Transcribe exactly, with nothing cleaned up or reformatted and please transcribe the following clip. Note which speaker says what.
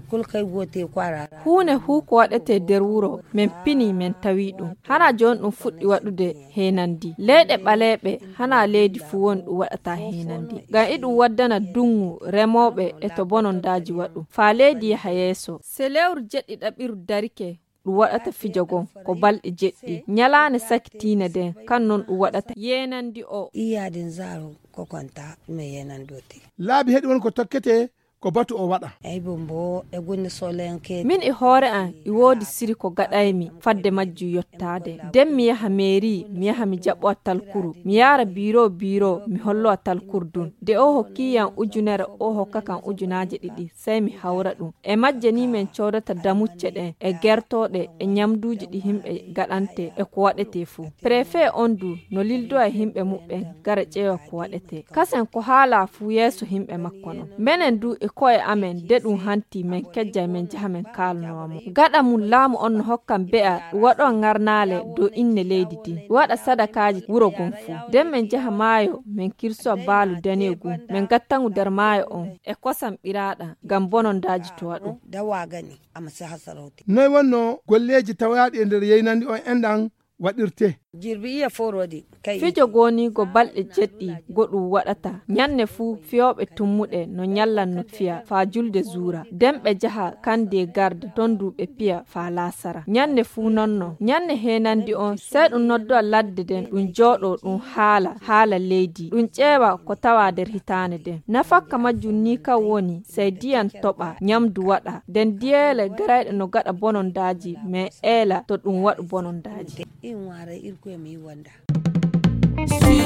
Speaker 1: kulkai gote kwara
Speaker 2: hune hu ko wadete der wuro men pini men tawi dum hana jon dum fuddi wadude henandi leede balebe hana leedi fu won dum wadata henandi ga idum waddana dungu remobe e to bonon daji wadu fa leedi hayeso se lewr jeddi dabiru darike du wadata fijogon ko balde jeddi nyalaane sakitine den kan non du wadata yenandi o
Speaker 1: iyadin zaro ko konta me yenandote
Speaker 3: laabi hedi won ko tokkete ko batu o wada
Speaker 1: ay bombo e gunni solenke
Speaker 2: min e hore an i wodi siri ko gadaymi fadde majju yottade dem mi yaha meri mi yaha mi jabbo talkuru mi yara biro biro mi hollo talkur dun de o hokkiyan ujunere o hokkakan ujunaje didi sai mi hawra dum e majjani men codata damucce den e gertode e nyamduji di himbe gadante e ko wadete fu prefet ondu no lildo e himbe mubbe gara cewa ko wadete kasen ko hala fu yeso himbe makkono menen du e koye amen dedum hanti men kejja men jahamen kalnomo gada mun laamu on hokkam be'a wado ngarnale do inne leydi din wada sadakaji wuro gonfu dem men jaha mayo men kirso balu danegu men gattangu der mayo on e kosam birada gam bonon daji to wadu
Speaker 1: dawa gani amsa hasarauti
Speaker 3: noy wonno golleji tawyaade e nder yeynandi on endan wadirte
Speaker 1: jirbi iya forodi kai
Speaker 2: fijo goni go balde jeddi godu wadata nyanne fu fiobe tummude no nyallan no fiya fa julde zura dembe jaha kande garde tondube piya fa lasara nyanne fu nonno nyanne henandi on sedum noddo ladde den dun jodo dun hala hala lady dun cewa ko tawa der hitane den nafakka majunni ka woni sai diyan toba nyamdu wada den diele garayde no gada bonon daji me ela to dun wadu bonon daji
Speaker 1: in ware irko mi wanda